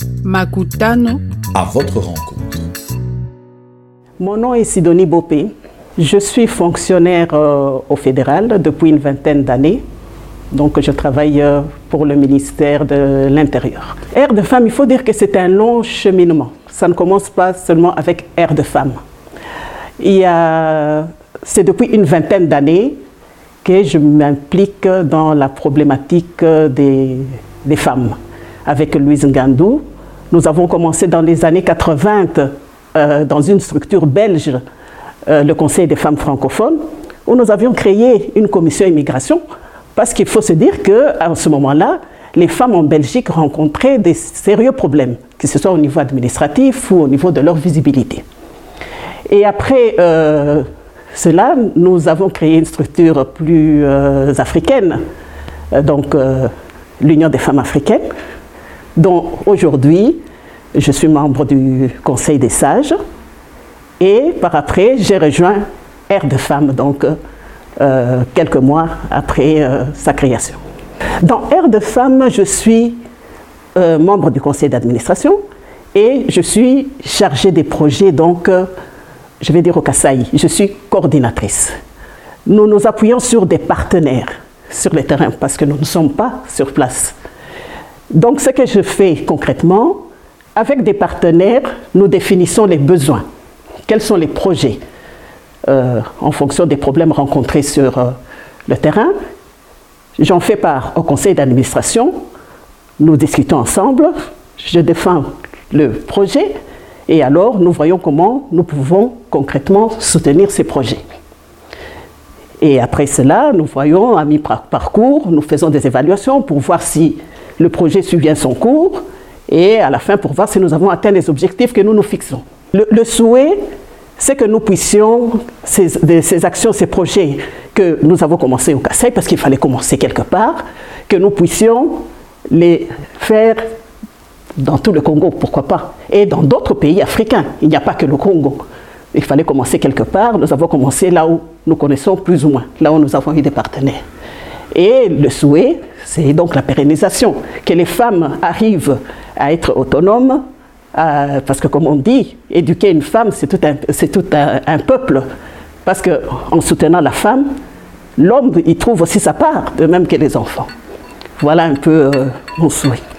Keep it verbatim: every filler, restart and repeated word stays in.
Makutano. À votre rencontre. Mon nom est Sidonie Bopé. Je suis fonctionnaire euh, au fédéral depuis une vingtaine d'années. Donc je travaille euh, pour le ministère de l'Intérieur. Air de Femmes, il faut dire que c'est un long cheminement. Ça ne commence pas seulement avec Air de Femmes. Il y a, c'est depuis une vingtaine d'années que je m'implique dans la problématique des, des femmes. Avec Louise Ngandou, nous avons commencé dans les années quatre-vingt euh, dans une structure belge, euh, le Conseil des femmes francophones, où nous avions créé une commission immigration, parce qu'il faut se dire qu'à ce moment-là, les femmes en Belgique rencontraient des sérieux problèmes, que ce soit au niveau administratif ou au niveau de leur visibilité. Et après euh, cela, nous avons créé une structure plus euh, africaine, euh, donc euh, l'Union des femmes africaines, dont aujourd'hui, je suis membre du Conseil des sages. Et par après, j'ai rejoint Air de Femmes, donc euh, quelques mois après euh, sa création. Dans Air de Femmes, je suis euh, membre du conseil d'administration et je suis chargée des projets, donc euh, je vais dire au Kasaï, je suis coordinatrice. Nous nous appuyons sur des partenaires sur le terrain parce que nous ne sommes pas sur place. Donc ce que je fais concrètement, avec des partenaires, nous définissons les besoins. Quels sont les projets euh, en fonction des problèmes rencontrés sur euh, le terrain. J'en fais part au conseil d'administration, nous discutons ensemble, je défends le projet et alors nous voyons comment nous pouvons concrètement soutenir ces projets. Et après cela, nous voyons à mi-parcours, nous faisons des évaluations pour voir si le projet suit bien son cours et à la fin pour voir si nous avons atteint les objectifs que nous nous fixons. Le, le souhait, c'est que nous puissions, ces, ces actions, ces projets que nous avons commencés au Kasaï, parce qu'il fallait commencer quelque part, que nous puissions les faire dans tout le Congo, pourquoi pas, et dans d'autres pays africains. Il n'y a pas que le Congo. Il fallait commencer quelque part. Nous avons commencé là où nous connaissons plus ou moins, là où nous avons eu des partenaires. Et le souhait, c'est donc la pérennisation, que les femmes arrivent à être autonomes, euh, parce que comme on dit, éduquer une femme, c'est tout un, c'est tout un, un peuple, parce qu'en soutenant la femme, l'homme, il trouve aussi sa part, de même que les enfants. Voilà un peu euh, mon souhait.